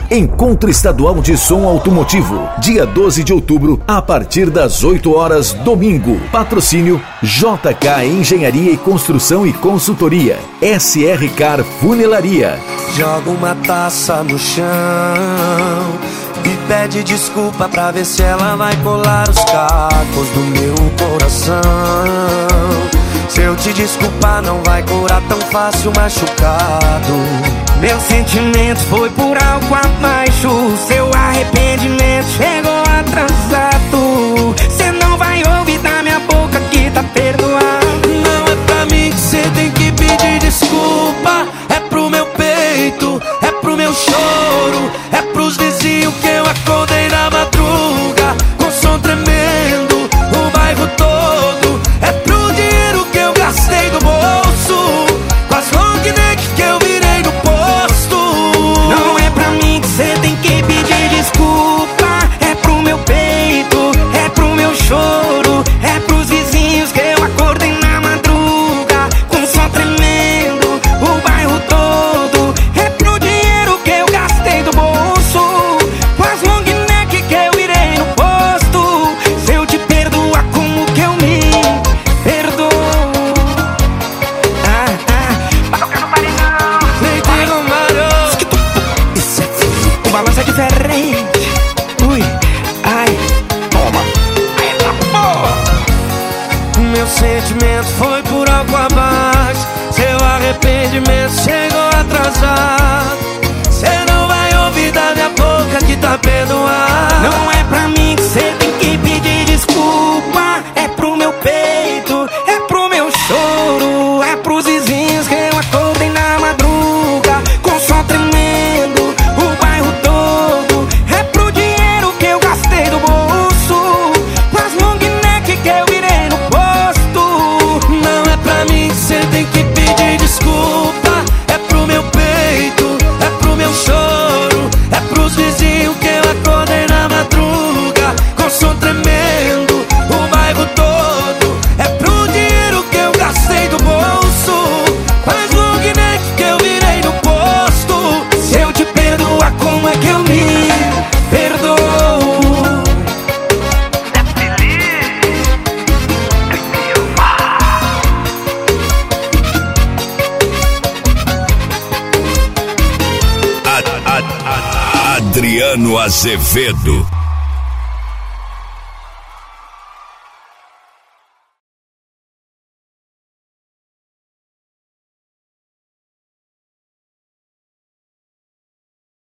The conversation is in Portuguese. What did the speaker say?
Encontro Estadual de Som Automotivo, dia 12 de outubro, a partir das 8 horas, domingo. Patrocínio JK Engenharia e Construção e Consultoria, SR Car Funilaria. Joga uma taça no chão e pede desculpa pra ver se ela vai colar os cacos do meu coração. Se eu te desculpar não vai curar tão fácil machucado. Meu sentimento foi por algo abaixo, seu arrependimento chegou atrasado. Cê não vai ouvir da minha boca que tá perdoado. Não é pra mim que cê tem que pedir desculpa, é pro meu peito, é pro meu choro, é pros vizinhos que eu acordei na madruga com som tremendo, o bairro todo, é pro dinheiro que eu gastei do bolso, com as long neck que eu virei no posto. Não é pra mim que cê tem que pedir desculpa, é pro meu peito, é pro meu choro, é pros vizinhos que eu acordei na madruga com som tremendo, o bairro todo, é pro dinheiro que eu gastei do bolso, com as long neck que eu virei no posto. Se eu te perdoar, como que eu me perdoo? Toca no paredão, Leite Romário. O balanço é diferente. Ui, ai, toma. Eita porra. Meu sentimento foi por algo abaixo, seu arrependimento chegou atrasado. Cê não vai ouvir da minha boca que tá perdoado. Não é pra mim que cê tem que pedir desculpa, é pro meu peito, é pro meu choro, é pros vizinhos que eu acordei na madruga com som tremendo, o bairro todo, é pro dinheiro que eu gastei do bolso, com as long neck que eu virei no posto. Não é pra mim que cê tem que pedir desculpa, é pro meu peito, é pro meu choro, é pros vizinhos que eu acordei na madruga com som tremendo, o bairro todo, é pro dinheiro que eu gastei do bolso, com as long neck que eu virei no posto. Se eu te perdoar, como é que eu me perdoo? Adriano Azevedo.